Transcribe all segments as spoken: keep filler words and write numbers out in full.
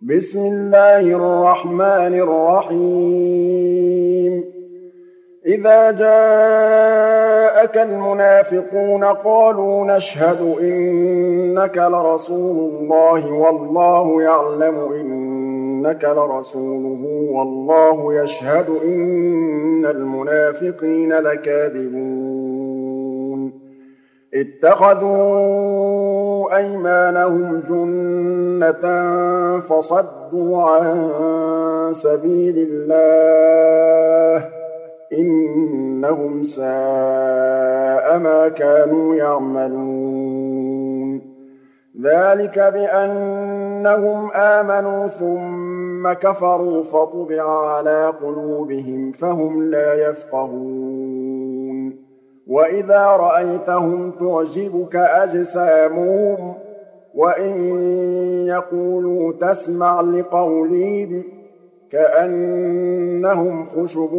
بسم الله الرحمن الرحيم إذا جاءك المنافقون قالوا نشهد إنك لرسول الله والله يعلم إنك لرسوله والله يشهد إن المنافقين لكاذبون اتخذوا أيمانهم جنة فصدوا عن سبيل الله إنهم ساء ما كانوا يعملون ذلك بأنهم آمنوا ثم كفروا فطبع على قلوبهم فهم لا يفقهون وإذا رأيتهم تعجبك أجسامهم وإن يقولوا تسمع لقولهم كأنهم خشب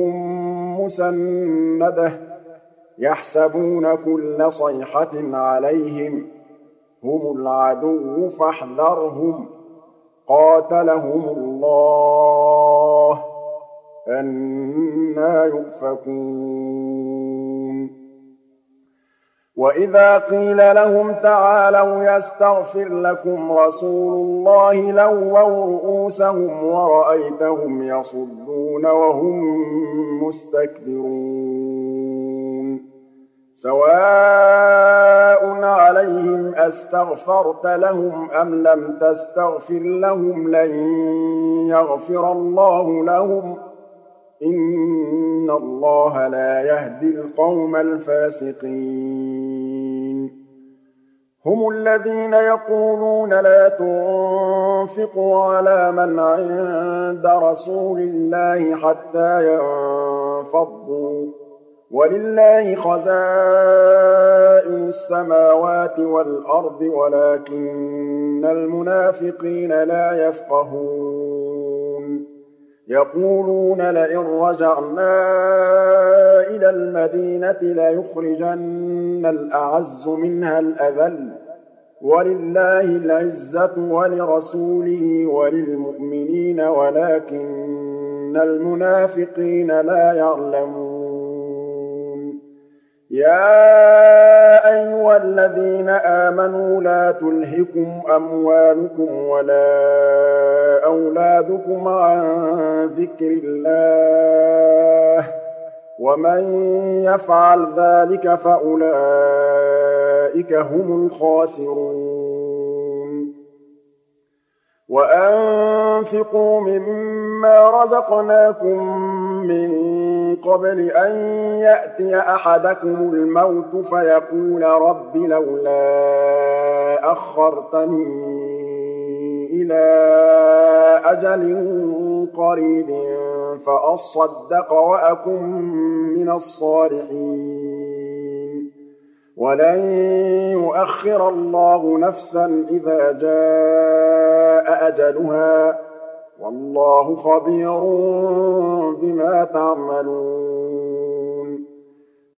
مسندة يحسبون كل صيحة عليهم هم العدو فاحذرهم قاتلهم الله أنى يؤفكون وإذا قيل لهم تعالوا يستغفر لكم رسول الله لووا رؤوسهم ورأيتهم يصدون وهم مستكبرون سواء عليهم أستغفرت لهم أم لم تستغفر لهم لن يغفر الله لهم إن الله لا يهدي القوم الفاسقين هم الذين يقولون لا تنفقوا على من عند رسول الله حتى ينفضوا ولله خزائن السماوات والأرض ولكن المنافقين لا يفقهون يقولون لئن رجعنا إلى المدينة ليخرجن الأعز منها الأذل ولله العزة ولرسوله وللمؤمنين ولكن المنافقين لا يعلمون يا أيها الذين آمنوا لا تلهكم أموالكم ولا أولادكم عن ذكر الله ومن يفعل ذلك فأولئك هم الخاسرون وأنفقوا مما رزقناكم من قبل أن يأتي أحدكم الموت فيقول رب لولا أخرتني إلى أجل قريب فأصدق وأكن من الصالحين ولن يؤخر الله نفسا إذا جاء أجلها والله خبير بما تعملون